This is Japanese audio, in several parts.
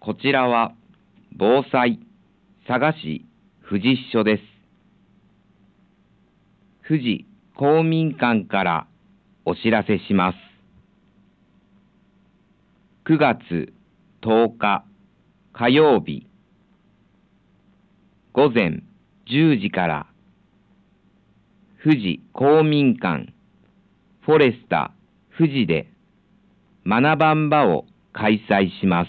こちらは防災佐賀市富士支所です。富士公民館からお知らせします。9月10日火曜日午前10時から富士公民館フォレスタ富士で学ばん場を開催します。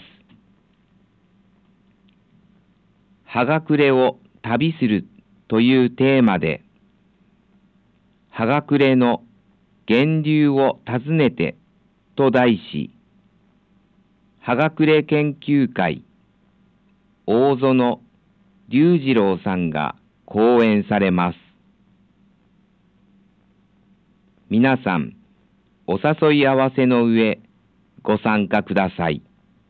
葉隠れを旅するというテーマで、葉隠れの源流を訪ねてと題し、葉隠れ研究会大園龍次郎さんが講演されます。皆さん、お誘い合わせの上、ご参加ください。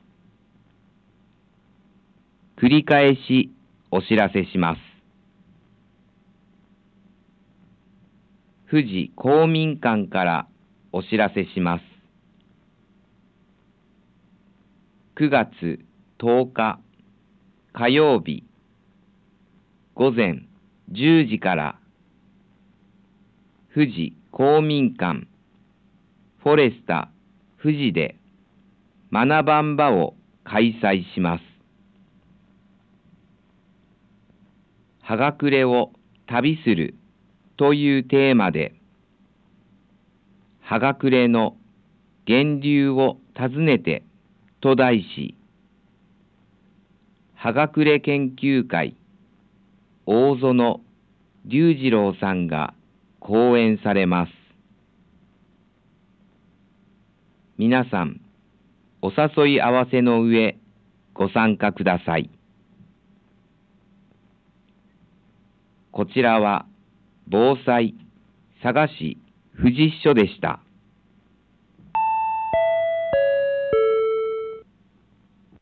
繰り返しお知らせします。富士公民館からお知らせします。9月10日火曜日午前10時から富士公民館フォレスタ富士で学ばん場を開催します。葉隠れを旅するというテーマで、葉隠れの源流を訪ねてと題し、葉隠れ研究会大園龍次郎さんが講演されます。皆さん、お誘い合わせの上、ご参加ください。こちらは防災佐賀市富士支所でした。